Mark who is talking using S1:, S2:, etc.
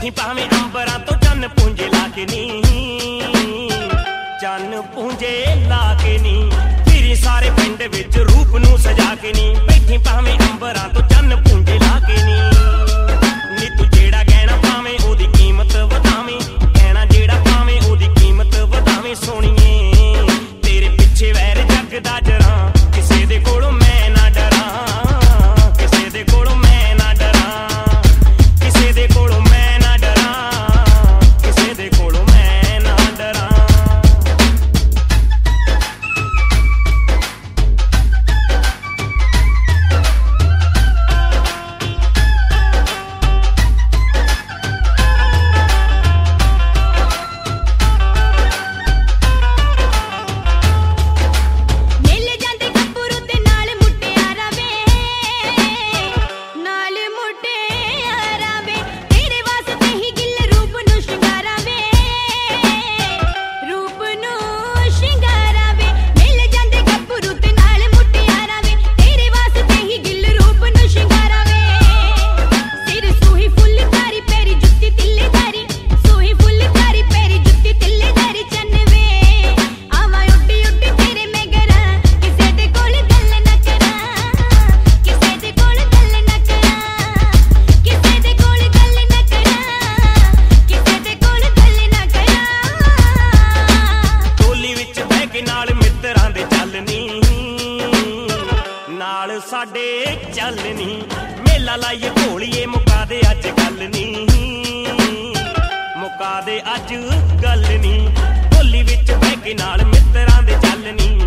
S1: बैठी भावें अंबरां तो चन्न पूंजे ला के नी, चन्न पूंजे ला के नी, फिरी सारे पिंड विच रूप नूं सजा के नी। बैठी भावें अंबरां तो चन्न पूंजे ला के नी, नी तू जेड़ा गहना पावें ओदी कीमत वधावें, गहना जेड़ा पावें ओदी कीमत वधावें। सोहणीए तेरे पिछे वैर जग दा जरां, किसे दे कोलों मैं ना डरां, किसे दे कोलों मैं ना डरां, किसे दे कोलों मैं ना डरां, किसे दे कोलों मैं ना डरां। साडे चल नी मेला लाइए घोलिए मुका दे अज गल नी, मुका दे अज गल नी, ढोली विच बह के नाल मित्रां दे चल नी।